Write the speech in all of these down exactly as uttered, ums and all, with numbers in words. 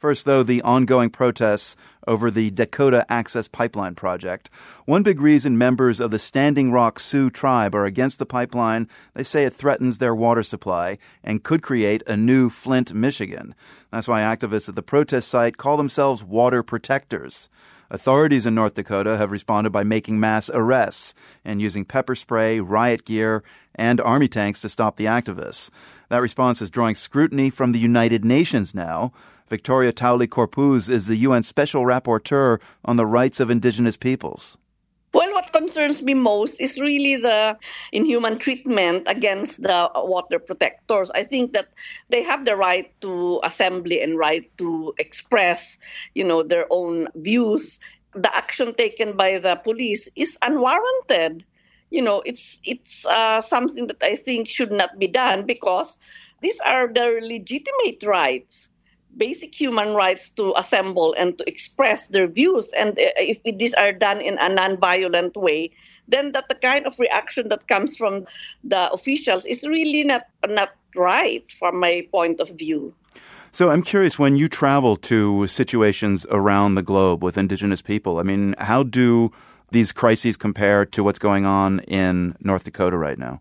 First, though, the ongoing protests over the Dakota Access Pipeline project. One big reason members of the Standing Rock Sioux tribe are against the pipeline, they say it threatens their water supply and could create a new Flint, Michigan. That's why activists at the protest site call themselves water protectors. Authorities in North Dakota have responded by making mass arrests and using pepper spray, riot gear, and army tanks to stop the activists. That response is drawing scrutiny from the United Nations now. Victoria Taulicorpuz is the U N Special Rapporteur on the Rights of Indigenous Peoples. Well, what concerns me most is really the inhuman treatment against the water protectors. I think that they have the right to assembly and right to express, you know, their own views. The action taken by the police is unwarranted. You know, it's it's uh, something that I think should not be done because these are their legitimate rights. Basic human rights to assemble and to express their views. And if these are done in a non-violent way, then that the kind of reaction that comes from the officials is really not, not right from my point of view. So I'm curious, when you travel to situations around the globe with Indigenous people, I mean, how do these crises compare to what's going on in North Dakota right now?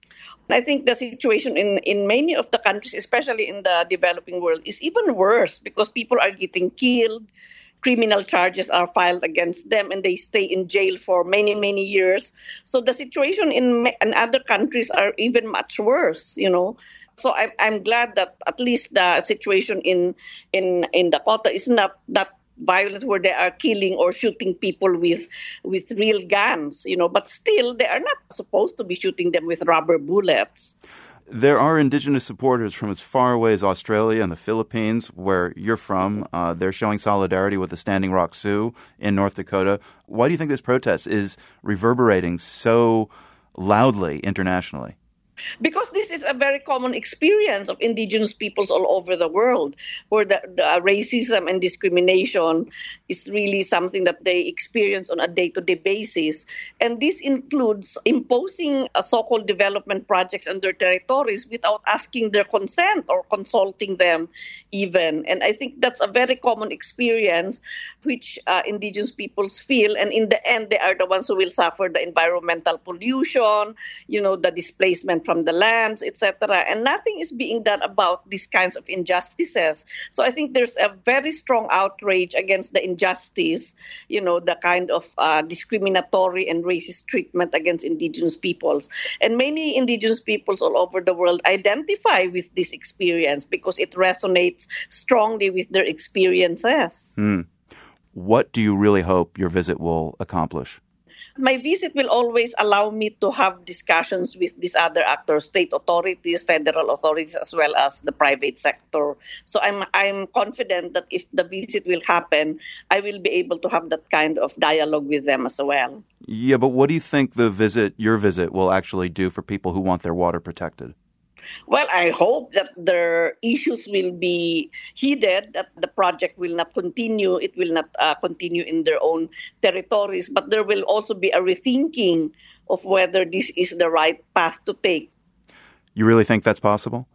I think the situation in, in many of the countries, especially in the developing world, is even worse because people are getting killed, criminal charges are filed against them, and they stay in jail for many, many years. So the situation in, in other countries are even much worse, you know. So I'm, I'm glad that at least the situation in, in, in Dakota is not that violent where they are killing or shooting people with with real guns, you know, but still they are not supposed to be shooting them with rubber bullets. There are Indigenous supporters from as far away as Australia and the Philippines, where you're from. Uh, they're showing solidarity with the Standing Rock Sioux in North Dakota. Why do you think this protest is reverberating so loudly internationally? Because this is a very common experience of indigenous peoples all over the world, where the, the racism and discrimination is really something that they experience on a day-to-day basis. And this includes imposing a so-called development projects on their territories without asking their consent or consulting them even. And I think that's a very common experience which uh, indigenous peoples feel. And in the end, they are the ones who will suffer the environmental pollution, you know, the displacement from the lands, et cetera. And nothing is being done about these kinds of injustices. So I think there's a very strong outrage against the injustice, you know, the kind of uh, discriminatory and racist treatment against indigenous peoples. And many indigenous peoples all over the world identify with this experience because it resonates strongly with their experiences. Mm. What do you really hope your visit will accomplish? My visit will always allow me to have discussions with these other actors, state authorities, federal authorities, as well as the private sector. So I'm I'm confident that if the visit will happen, I will be able to have that kind of dialogue with them as well. Yeah, but what do you think the visit, your visit, will actually do for people who want their water protected? Well, I hope that their issues will be heeded, that the project will not continue, it will not uh, continue in their own territories, but there will also be a rethinking of whether this is the right path to take. You really think that's possible?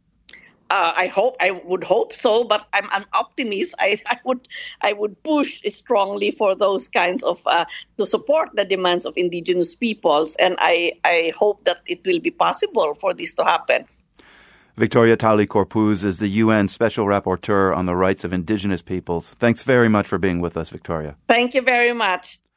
Uh, I hope, I would hope so, but I'm an optimist. I, I would, I would push strongly for those kinds of uh, to support the demands of indigenous peoples, and I, I hope that it will be possible for this to happen. Victoria Taulicorpuz is the U N Special Rapporteur on the Rights of Indigenous Peoples. Thanks very much for being with us, Victoria. Thank you very much.